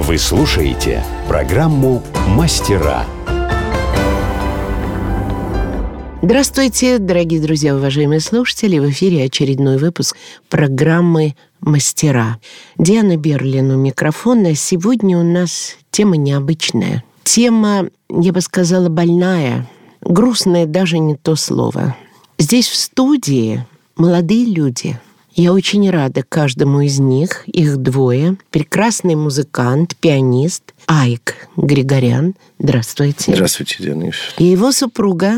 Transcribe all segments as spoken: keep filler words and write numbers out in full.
Вы слушаете программу «Мастера». Здравствуйте, дорогие друзья, уважаемые слушатели. В эфире очередной выпуск программы «Мастера». Диана Берлин у микрофона. Сегодня у нас тема необычная. Тема, я бы сказала, больная. Грустная даже не то слово. Здесь в студии молодые люди. Я очень рада каждому из них, их двое. Прекрасный музыкант, пианист Айк Григорян. Здравствуйте. Здравствуйте, Диана. И его супруга,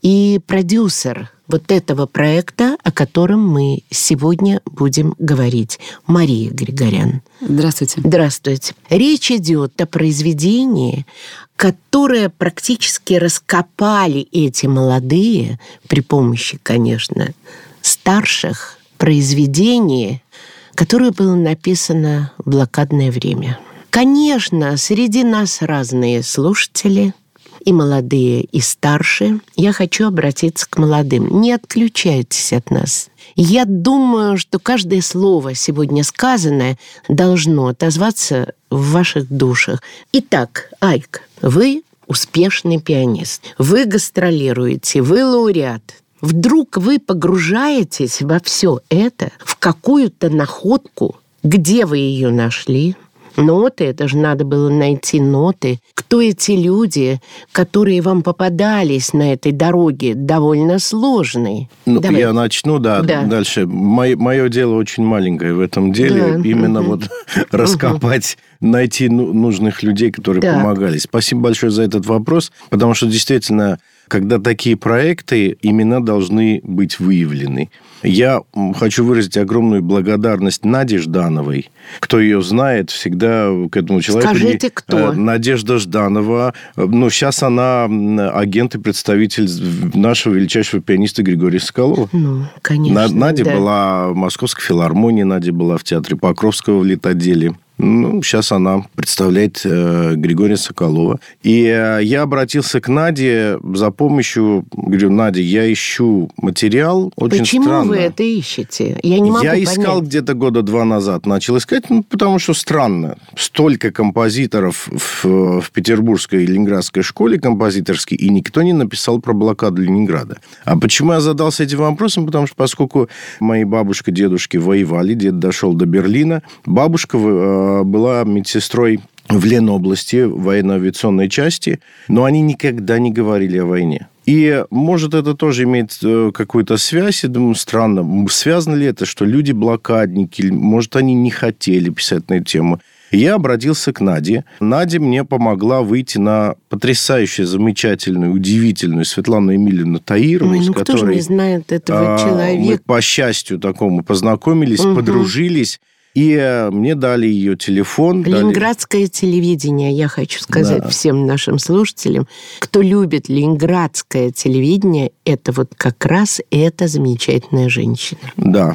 и продюсер вот этого проекта, о котором мы сегодня будем говорить, Мария Григорян. Здравствуйте. Здравствуйте. Речь идет о произведении, которое практически раскопали эти молодые, при помощи, конечно, старших, произведение, которое было написано в блокадное время. Конечно, среди нас разные слушатели, и молодые, и старшие. Я хочу обратиться к молодым. Не отключайтесь от нас. Я думаю, что каждое слово, сегодня сказанное, должно отозваться в ваших душах. Итак, Айк, вы успешный пианист, вы гастролируете, вы лауреат. Вдруг вы погружаетесь во все это, в какую-то находку, где вы ее нашли? Ноты, это же надо было найти ноты. Кто эти люди, которые вам попадались на этой дороге, довольно сложной? Ну, Давай. Я начну, да, да. дальше. Мое, мое дело очень маленькое в этом деле. Да. Именно угу. вот раскопать, угу. найти нужных людей, которые так. помогали. Спасибо большое за этот вопрос, потому что действительно, когда такие проекты, имена должны быть выявлены. Я хочу выразить огромную благодарность Наде Ждановой. Кто ее знает, всегда к этому человеку... Скажите, кто? Надежда Жданова. Ну, сейчас она агент и представитель нашего величайшего пианиста Григория Соколова. Ну, конечно, Надя да. была в Московской филармонии, Надя была в театре Покровского в литотделе. Ну, сейчас она представляет э, Григория Соколова. И э, я обратился к Наде за помощью. Говорю, Надя, я ищу материал. Очень Почему странно. вы это ищете? Я не могу Я понять. искал где-то года два назад. Начал искать, ну, потому что странно. Столько композиторов в, в Петербургской и Ленинградской школе композиторской, и никто не написал про блокаду Ленинграда. А почему я задался этим вопросом? Потому что поскольку мои бабушка, дедушки воевали, дед дошел до Берлина, бабушка э, была медсестрой в Ленобласти, в военно-авиационной части, но они никогда не говорили о войне. И, может, это тоже имеет какую-то связь. Я думаю, странно. Связано ли это, что люди-блокадники, может, они не хотели писать на эту тему? Я обратился к Наде. Надя мне помогла выйти на потрясающую, замечательную, удивительную Светлану Эмильевну Таирову, Ой, ну с кто которой же не знает этого а, человека? Мы, по счастью такому, познакомились, угу. подружились. И мне дали ее телефон. Ленинградское дали... телевидение, я хочу сказать да. всем нашим слушателям, кто любит ленинградское телевидение, это вот как раз эта замечательная женщина. Да.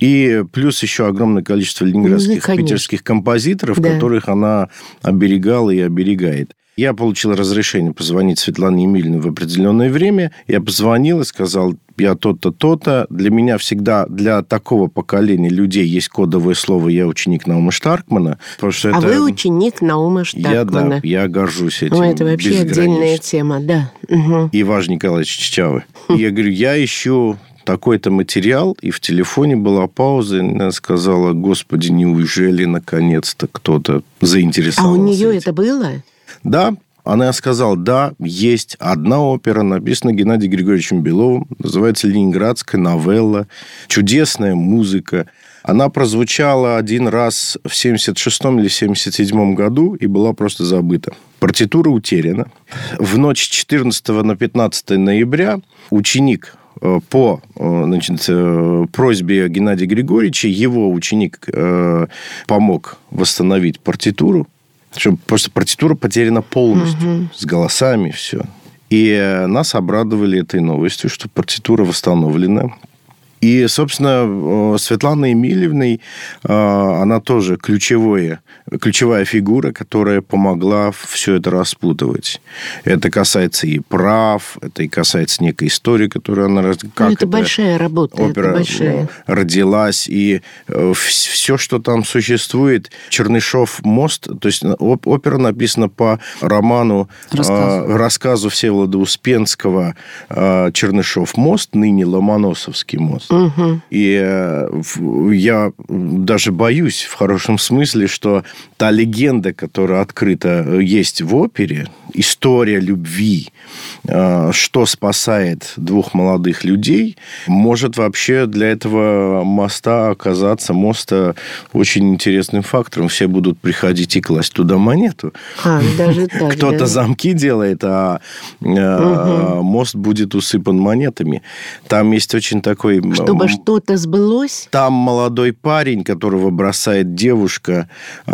И плюс еще огромное количество ленинградских, ну, питерских композиторов, да. которых она оберегала и оберегает. Я получил разрешение позвонить Светлане Емельяновне в определенное время. Я позвонил и сказал, я то-то, то-то. Для меня всегда, для такого поколения людей есть кодовое слово «я ученик Наума Штаркмана». Что а это... вы ученик Наума Штаркмана. Я, да, я горжусь этим. Ну, это вообще отдельная тема, да. Угу. Иван Николаевич Чичавы. Я говорю, я ищу такой-то материал, и в телефоне была пауза, и она сказала, господи, неужели наконец-то кто-то заинтересовался. А у нее этим? Это было? Да, она сказала, да, есть одна опера, написана Геннадием Григорьевичем Беловым, называется «Ленинградская новелла», чудесная музыка. Она прозвучала один раз в семьдесят шестом или семьдесят седьмом году и была просто забыта. Партитура утеряна. В ночь с четырнадцатого на пятнадцатое ноября ученик по, значит, просьбе Геннадия Григорьевича, его ученик помог восстановить партитуру. Что просто партитура потеряна полностью, угу. с голосами, все. И нас обрадовали этой новостью, что партитура восстановлена. И, собственно, Светлана Емельевна, она тоже ключевое, ключевая фигура, которая помогла все это распутывать. Это касается и прав, это и касается некой истории, которую она... Как ну, это большая работа. Опера это большая. родилась, и все, что там существует, Чернышов мост, то есть опера написана по роману, рассказу, рассказу Всеволода Успенского «Чернышов мост», ныне Ломоносовский мост. Угу. И я даже боюсь, в хорошем смысле, что та легенда, которая открыта есть в опере, история любви, что спасает двух молодых людей, может вообще для этого моста оказаться, моста, очень интересным фактором. Все будут приходить и класть туда монету. А, даже так, Кто-то да. замки делает, а угу. мост будет усыпан монетами. Там есть очень такой... Чтобы что-то сбылось? Там молодой парень, которого бросает девушка,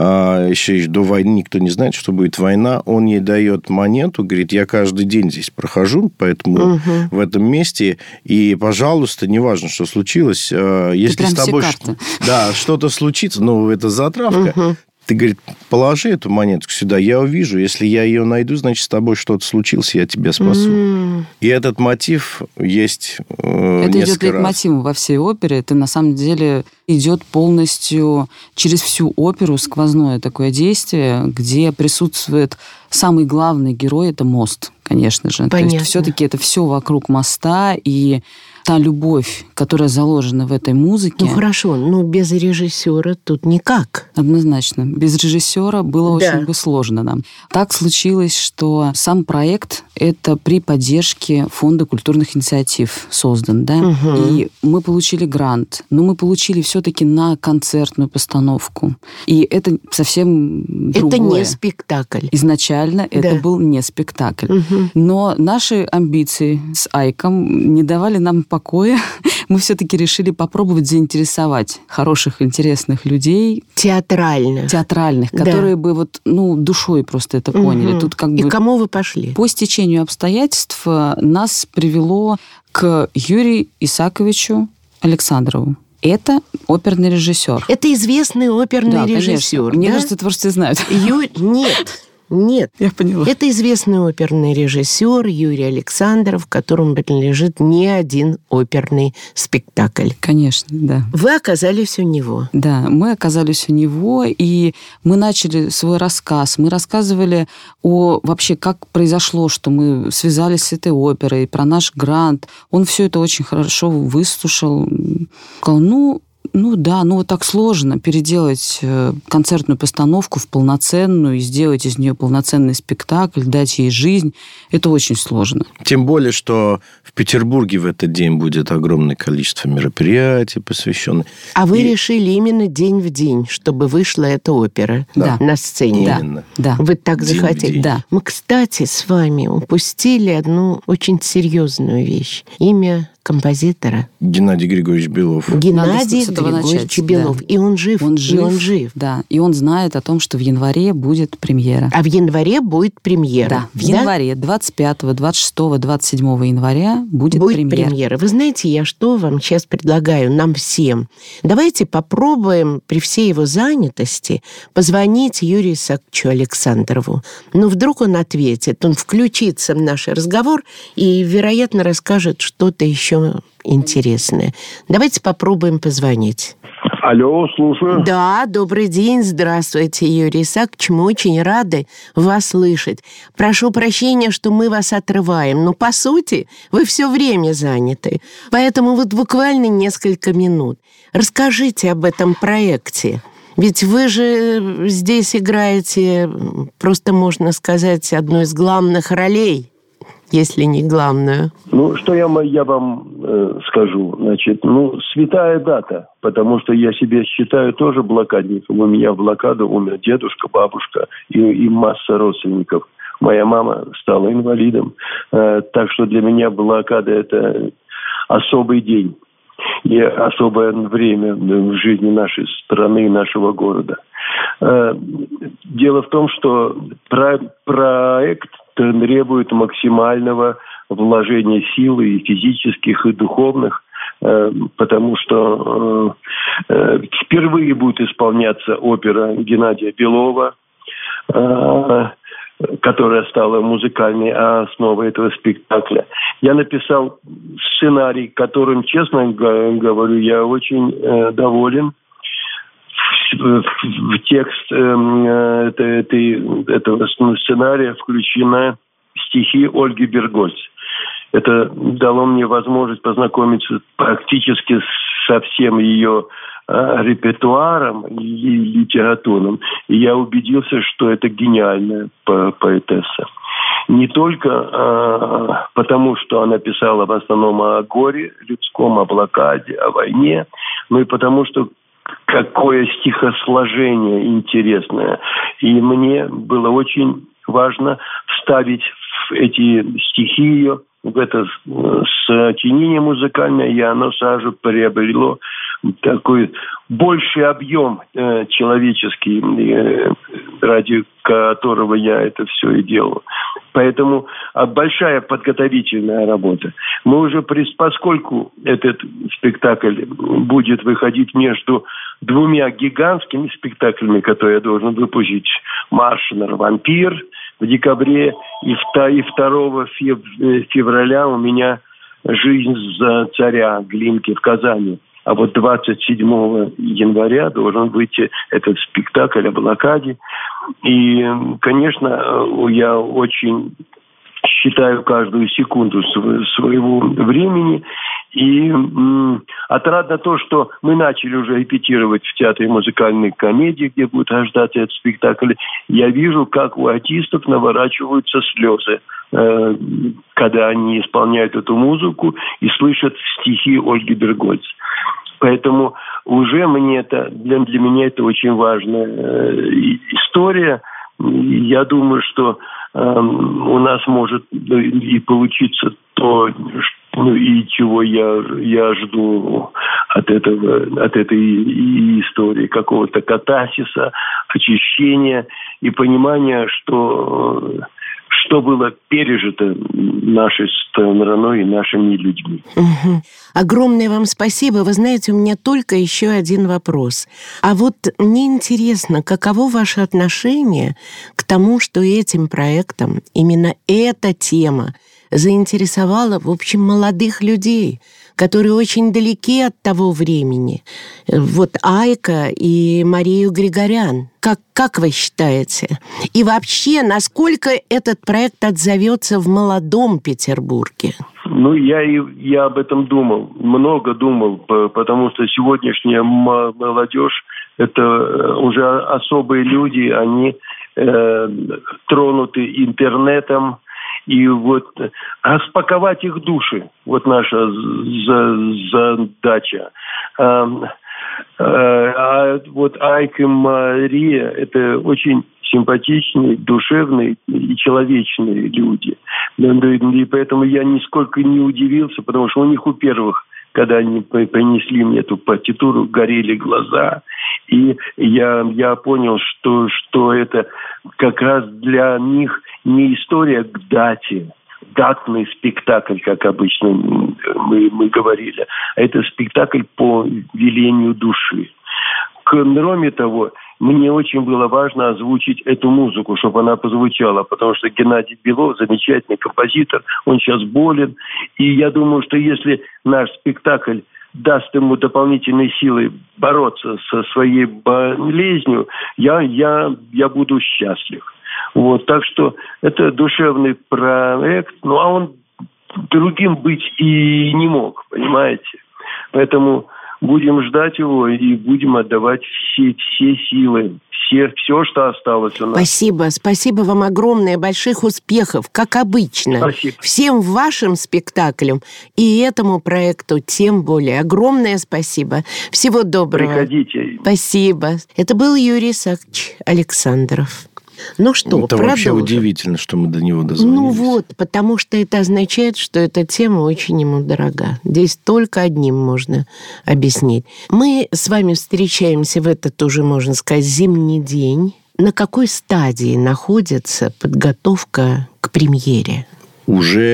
еще до войны, никто не знает, что будет война, он ей дает монету, говорит, я каждый день здесь прохожу, поэтому угу. в этом месте, и, пожалуйста, неважно, что случилось, если с тобой да, что-то случится, ну, это затравка, угу. ты, говорит, положи эту монетку сюда, я увижу, если я ее найду, значит, с тобой что-то случилось, я тебя спасу. Mm. И этот мотив есть э, это идет лейтмотивом во всей опере, это на самом деле идет полностью через всю оперу сквозное такое действие, где присутствует самый главный герой, это мост, конечно же. Понятно. То есть все-таки это все вокруг моста, и та любовь, которая заложена в этой музыке... Ну, хорошо, но без режиссера тут никак. Однозначно. Без режиссера было да. очень бы сложно нам. Так случилось, что сам проект – это при поддержке Фонда культурных инициатив создан, да? Угу. И мы получили грант, но мы получили все-таки на концертную постановку. И это совсем другое. Это не спектакль. Изначально да. это был не спектакль. Угу. Но наши амбиции с Айком не давали нам покоя. Мы все-таки решили попробовать заинтересовать хороших, интересных людей. Театральных. Театральных, да. которые бы вот, ну, душой просто это поняли. Угу. Тут как И бы... к кому вы пошли? По стечению обстоятельств нас привело к Юрию Исаковичу Александрову. Это оперный режиссер. Это известный оперный да, режиссер. Конечно. Мне да? кажется, это все знают. Ю... Нет. Нет. Я поняла. Это известный оперный режиссер Юрий Александров, которому принадлежит не один оперный спектакль. Конечно, да. Вы оказались у него. Да, мы оказались у него, и мы начали свой рассказ. Мы рассказывали о вообще, как произошло, что мы связались с этой оперой, про наш грант. Он все это очень хорошо выслушал. Сказал, ну... Ну да, ну вот так сложно переделать концертную постановку в полноценную и сделать из нее полноценный спектакль, дать ей жизнь. Это очень сложно. Тем более, что в Петербурге в этот день будет огромное количество мероприятий, посвященных. А вы и... решили именно день в день, чтобы вышла эта опера да. на сцене? Да. Именно. Да. Вы так день захотели? Да. Мы, кстати, с вами упустили одну очень серьезную вещь. Имя композитора. Геннадий Григорьевич Белов. Геннадий Григорьевич начать, Белов. Да. И он жив. Он жив. И он жив. Да. И он знает о том, что в январе будет премьера. А в январе будет премьера. Да. В да? январе двадцать пятого, двадцать шестого, двадцать седьмого января будет, будет премьера. премьера. Вы знаете, я что вам сейчас предлагаю нам всем? Давайте попробуем при всей его занятости позвонить Юрию Исааковичу Александрову. Ну, вдруг он ответит, он включится в наш разговор и, вероятно, расскажет что-то еще интересное. Давайте попробуем позвонить. Алло, слушаю. Да, добрый день, здравствуйте, Юрий Исаакович, мы очень рады вас слышать. Прошу прощения, что мы вас отрываем, но, по сути, вы все время заняты, поэтому вот буквально несколько минут. Расскажите об этом проекте. Ведь вы же здесь играете, просто можно сказать, одну из главных ролей, если не главную. Ну, что я, я вам э, скажу? Значит, ну, святая дата, потому что я себя считаю тоже блокадником. У меня в блокаду умер дедушка, бабушка и, и масса родственников. Моя мама стала инвалидом. Э, так что для меня блокада – это особый день и особое время в жизни нашей страны, нашего города. Э, дело в том, что про, проект требует максимального вложения сил и физических, и духовных, потому что впервые будет исполняться опера Геннадия Белова, которая стала музыкальной основой этого спектакля. Я написал сценарий, которым, честно говорю, я очень доволен. В, в текст э, этой, этого сценария включены стихи Ольги Бергольц. Это дало мне возможность познакомиться практически со всем ее э, репертуаром и литературным. И я убедился, что это гениальная по- поэтесса. Не только э, потому, что она писала в основном о горе людском, о блокаде, о войне, но и потому, что какое стихосложение интересное. И мне было очень важно вставить в эти стихи ее, в это сочинение музыкальное, и оно сразу приобрело такой больший объем э, человеческий, э, ради которого я это все и делал. Поэтому а, большая подготовительная работа. Мы уже, поскольку этот спектакль будет выходить между двумя гигантскими спектаклями, которые я должен выпустить, «Маршнер», «Вампир» в декабре, и второго февраля у меня «Жизнь за царя» Глинки в Казани. А вот двадцать седьмого января должен выйти этот спектакль о блокаде. И, конечно, я очень считаю каждую секунду своего времени. И м, отрадно то, что мы начали уже репетировать в театре музыкальной комедии, где будет рождаться этот спектакль. Я вижу, как у артистов наворачиваются слезы, э, когда они исполняют эту музыку и слышат стихи Ольги Бергольц. Поэтому уже мне это, для, для меня это очень важная э, история. Я думаю, что э, у нас может и получиться то, ну, и чего я, я жду от этого, от этой истории, какого-то катарсиса, очищения и понимания, что, что было пережито нашей страной и нашими людьми. Угу. Огромное вам спасибо. Вы знаете, у меня только еще один вопрос. А вот мне интересно, каково ваше отношение к тому, что этим проектом именно эта тема заинтересовала, в общем, молодых людей, которые очень далеки от того времени. Вот Айка и Марию Григорян. Как, как вы считаете? И вообще, насколько этот проект отзовется в молодом Петербурге? Ну, я, и, я об этом думал, много думал, потому что сегодняшняя молодежь – это уже особые люди, они э, тронуты интернетом. И вот распаковать их души, вот наша задача. А вот Айк и Мария – это очень симпатичные, душевные и человечные люди. И поэтому я нисколько не удивился, потому что у них у первых, когда они принесли мне эту партитуру, горели глаза. И я, я понял, что, что это как раз для них не история к дате, датный спектакль, как обычно мы, мы говорили, а это спектакль по велению души. Кроме того, мне очень было важно озвучить эту музыку, чтобы она позвучала, потому что Геннадий Белов замечательный композитор, он сейчас болен, и я думаю, что если наш спектакль даст ему дополнительные силы бороться со своей болезнью, я, я, я буду счастлив. Вот, так что это душевный проект, ну а он другим быть и не мог, понимаете? Поэтому будем ждать его и будем отдавать все, все силы, все, все, что осталось у нас. Спасибо, спасибо вам огромное, больших успехов, как обычно. Спасибо. Всем вашим спектаклям и этому проекту тем более. Огромное спасибо. Всего доброго. Приходите. Спасибо. Это был Юрий Исаакович Александров. Ну что, это продолжим. Вообще удивительно, что мы до него дозвонились. Ну вот, потому что это означает, что эта тема очень ему дорога. Здесь только одним можно объяснить. Мы с вами встречаемся в этот, уже можно сказать, зимний день. На какой стадии находится подготовка к премьере? Уже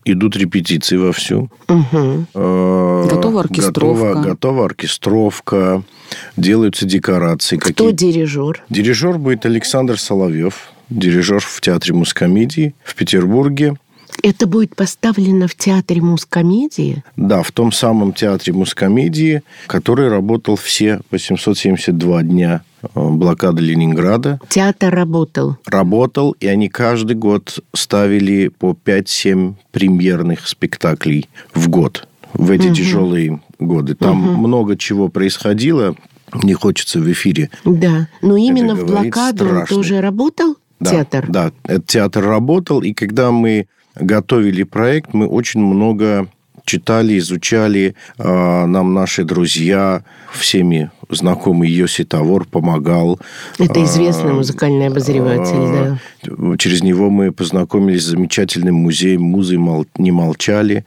Идут репетиции вовсю. Угу. Готова оркестровка. Готова, готова оркестровка. Делаются декорации. Кто Какие... дирижер? Дирижер будет Александр Соловьев. Дирижер в Театре Мускомедии в Петербурге. Это будет поставлено в Театре Мускомедии? Да, в том самом Театре Мускомедии, который работал все восемьсот семьдесят два дня блокады Ленинграда. Театр работал? Работал, и они каждый год ставили по пять-семь премьерных спектаклей в год. В эти угу. тяжелые годы. Там угу. много чего происходило. Не хочется в эфире. Да, но именно в блокаду он тоже работал? Да, театр? Да, этот театр работал, и когда мы готовили проект, мы очень много читали, изучали. Нам наши друзья, всеми знакомый Йоси Тавор помогал. Это известный музыкальный обозреватель, да. Через него мы познакомились с замечательным музеем «Музы не молчали».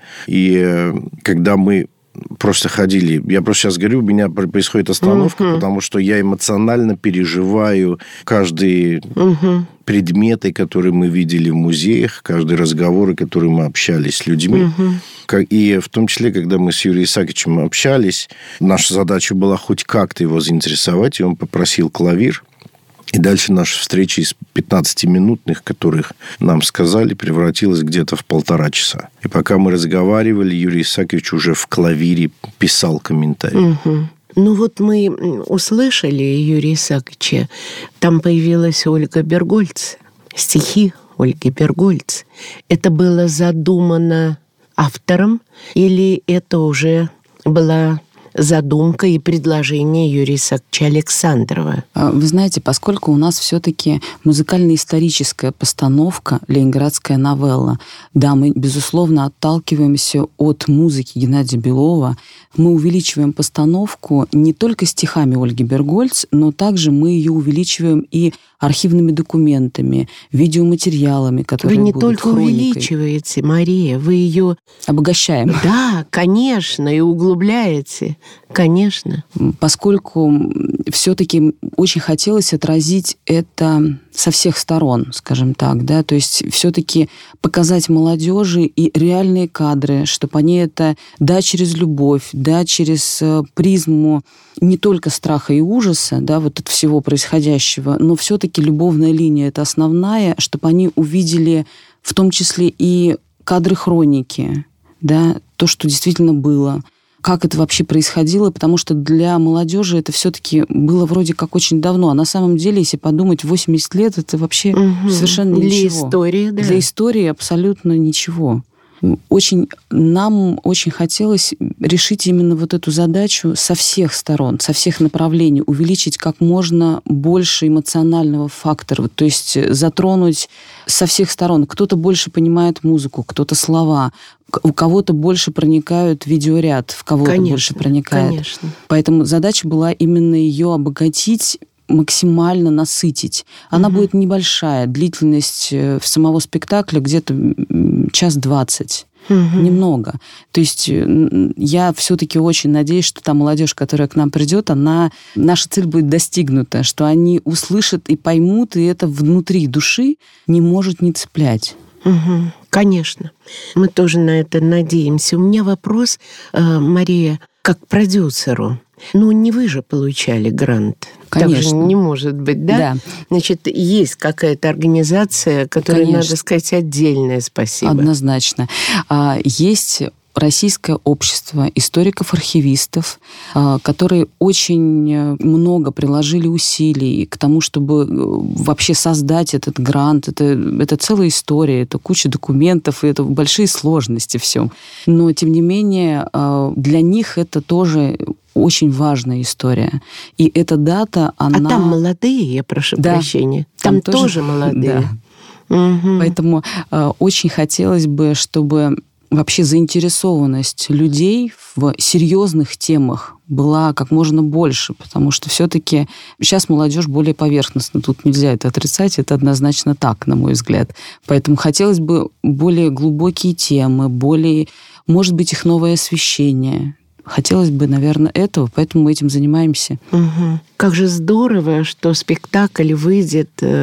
И когда мы просто ходили. Я просто сейчас говорю, у меня происходит остановка, uh-huh. потому что я эмоционально переживаю каждые uh-huh. предметы, которые мы видели в музеях, каждые разговоры, которые мы общались с людьми. Uh-huh. И в том числе, когда мы с Юрием Исааковичем общались, наша задача была хоть как-то его заинтересовать, и он попросил клавир. И дальше наша встреча из пятнадцатиминутных, которых нам сказали, превратилась где-то в полтора часа. И пока мы разговаривали, Юрий Исаакович уже в клавире писал комментарии. Угу. Ну вот мы услышали Юрия Исааковича. Там появилась Ольга Бергольц. Стихи Ольги Бергольц. Это было задумано автором или это уже была... задумка и предложение Юрия Исааковича Александрова? Вы знаете, поскольку у нас все-таки музыкально-историческая постановка «Ленинградская новелла», да, мы, безусловно, отталкиваемся от музыки Геннадия Белова, мы увеличиваем постановку не только стихами Ольги Бергольц, но также мы ее увеличиваем и архивными документами, видеоматериалами, которые вы не будут только хроникой. Увеличиваете, Мария, вы ее... Обогащаем. Да, конечно, и углубляете, конечно. Поскольку все-таки очень хотелось отразить это со всех сторон, скажем так, да, то есть все-таки показать молодежи и реальные кадры, чтобы они это, да, через любовь, да, через призму не только страха и ужаса, да, вот от всего происходящего, но все-таки любовная линия – это основная, чтобы они увидели в том числе и кадры хроники, да, то, что действительно было, как это вообще происходило, потому что для молодежи это все-таки было вроде как очень давно, а на самом деле, если подумать, восемьдесят лет это вообще угу. совершенно для ничего. Для истории, да. Для истории абсолютно ничего. Очень, нам очень хотелось решить именно вот эту задачу со всех сторон, со всех направлений, увеличить как можно больше эмоционального фактора, то есть затронуть со всех сторон. Кто-то больше понимает музыку, кто-то слова, у кого-то больше проникают видеоряд, в кого-то конечно, больше проникает. Конечно. Поэтому задача была именно ее обогатить, максимально насытить. Она угу. будет небольшая. Длительность самого спектакля где-то час двадцать. Угу. Немного. То есть я все-таки очень надеюсь, что та молодежь, которая к нам придет, она, наша цель будет достигнута, что они услышат и поймут, и это внутри души не может не цеплять. Угу. Конечно. Мы тоже на это надеемся. У меня вопрос, Мария, как продюсеру. Ну, не вы же получали грант. Конечно. Так же не может быть, да? Да. Значит, есть какая-то организация, которой, Конечно. Надо сказать, отдельное спасибо. Однозначно. Есть Российское общество историков-архивистов, которые очень много приложили усилий к тому, чтобы вообще создать этот грант. Это, это целая история, это куча документов, и это большие сложности все. Но, тем не менее, для них это тоже очень важная история. И эта дата, она... А там молодые, я прошу да, прощения. Там, там тоже, тоже молодые. Да. Угу. Поэтому э, очень хотелось бы, чтобы вообще заинтересованность людей в серьезных темах была как можно больше, потому что все-таки сейчас молодежь более поверхностна. Тут нельзя это отрицать, это однозначно так, на мой взгляд. Поэтому хотелось бы более глубокие темы, более, может быть, их новое освещение. Хотелось бы, наверное, этого, поэтому мы этим занимаемся. Угу. Как же здорово, что спектакль выйдет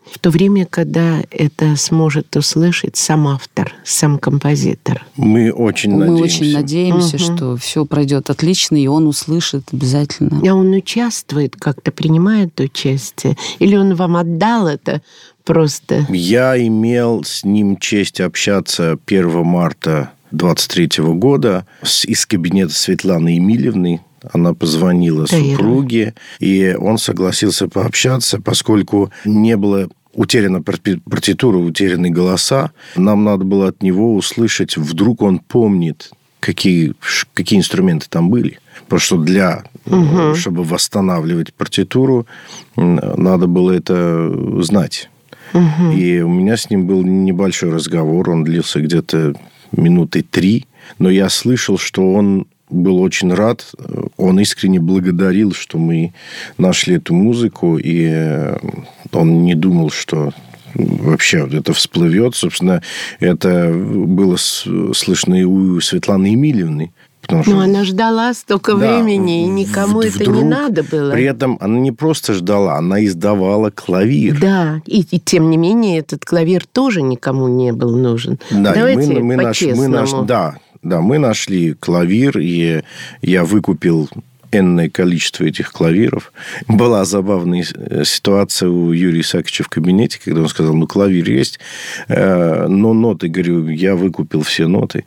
в то время, когда это сможет услышать сам автор, сам композитор. Мы очень Мы надеемся. очень надеемся, Мгм. что все пройдет отлично, и он услышит обязательно. А он участвует, как-то принимает участие? Или он вам отдал это просто? Я имел с ним честь общаться первого марта двадцать третьего года с, из кабинета Светланы Емельевны. Она позвонила Таира. супруге, и он согласился пообщаться, поскольку не было утеряна парти- партитура, утеряны голоса. Нам надо было от него услышать, вдруг он помнит, какие, ш- какие инструменты там были. Потому что для, Мгм. чтобы восстанавливать партитуру, м, надо было это знать. Мгм. И у меня с ним был небольшой разговор, он длился где-то минуты три, но я слышал, что он был очень рад, он искренне благодарил, что мы нашли эту музыку, и он не думал, что вообще это всплывет. Собственно, это было слышно и у Светланы Емельевны. Потому что... Ну, она ждала столько Да, времени, и никому в- это вдруг, не надо было. При этом она не просто ждала, она издавала клавир. Да, и, и тем не менее этот клавир тоже никому не был нужен. Да, и Давайте мы, мы, наш, мы по-честному. наш, да, да, мы нашли клавир, и я выкупил энное количество этих клавиров. Была забавная ситуация у Юрия Исааковича в кабинете, когда он сказал, ну, клавир есть, но ноты, говорю, я выкупил все ноты.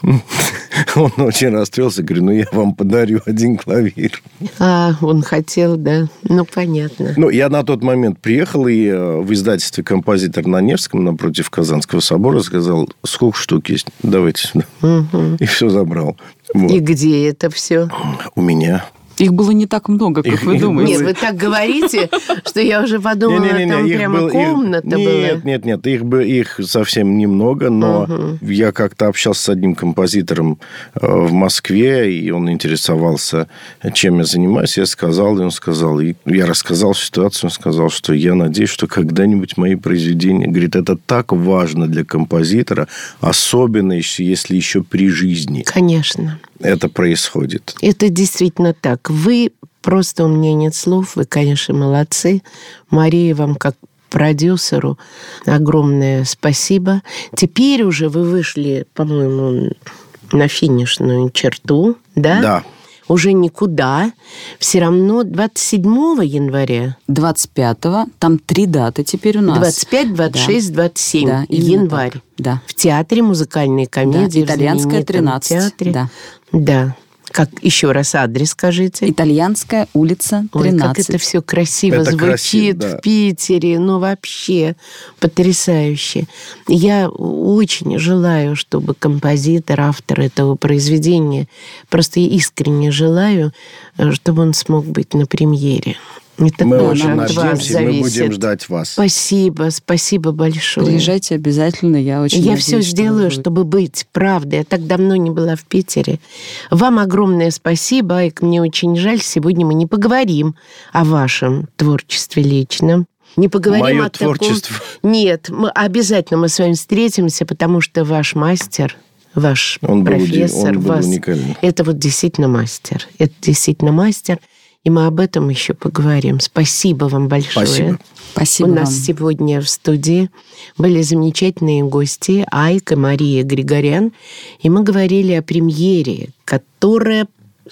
Он очень расстроился, говорю, ну, я вам подарю один клавир. А, он хотел, да. Ну, понятно. Ну, я на тот момент приехал, и в издательстве «Композитор» на Невском, напротив Казанского собора, сказал, сколько штук есть, давайте сюда. Мгм. И все забрал. Вот. И где это все? У меня. Их было не так много, как Их- вы их думаете. Нет, вы так говорите, что я уже подумала, Не-не-не, там их прямо был- их- комната была. Нет, нет, нет, их, бы- их совсем немного, но Мгм. я как-то общался с одним композитором э, в Москве, и он интересовался, чем я занимаюсь. Я сказал, и он сказал, и я рассказал ситуацию, он сказал, что я надеюсь, что когда-нибудь мои произведения, говорит, это так важно для композитора, особенно если если еще при жизни Конечно. это происходит. Это действительно так. Вы просто, у меня нет слов, вы, конечно, молодцы. Мария, вам как продюсеру огромное спасибо. Теперь уже вы вышли, по-моему, на финишную черту, да? Да. Уже никуда. Все равно двадцать седьмого января. двадцать пятого, там три даты теперь у нас. двадцать пять, двадцать шесть, двадцать семь. Да, именно Январь. так. Да. В театре музыкальной комедии. Да, Итальянская, в знаменитом тринадцать, театре. да. Да. Как еще раз адрес скажите? Итальянская улица, Ой, как тринадцать. это все красиво Это звучит красиво, да. в Питере. Ну, вообще потрясающе. Я очень желаю, чтобы композитор, автор этого произведения, просто искренне желаю, чтобы он смог быть на премьере. Это Мы тоже очень от вас надеемся, и мы зависит. будем ждать вас. Спасибо, спасибо большое. Приезжайте обязательно, я очень Я надеюсь, все что сделаю, вы будете. чтобы быть. Правда, я так давно не была в Питере. Вам огромное спасибо, Айк. Мне очень жаль, сегодня мы не поговорим о вашем творчестве личном. Не поговорим Мое о таком... творчество. Нет, мы, обязательно мы с вами встретимся, потому что ваш мастер, ваш Он был уди- профессор, он был вас... уникальный. это вот действительно мастер. Это действительно мастер. И мы об этом еще поговорим. Спасибо вам большое. Спасибо. Спасибо У нас вам. сегодня в студии были замечательные гости Айк и Мария Григорян. И мы говорили о премьере, которая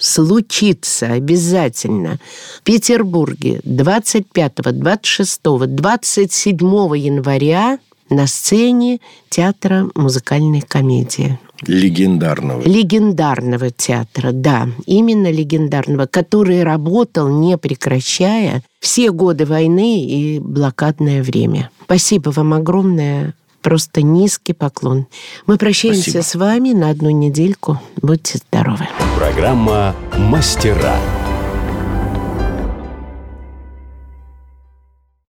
случится обязательно в Петербурге двадцать пятого, двадцать шестого, двадцать седьмого января на сцене театра музыкальной комедии. Легендарного. Легендарного театра, да, именно легендарного, который работал, не прекращая, все годы войны и блокадное время. Спасибо вам огромное, просто низкий поклон. Мы прощаемся Спасибо. с вами на одну недельку. Будьте здоровы. Программа «Мастера».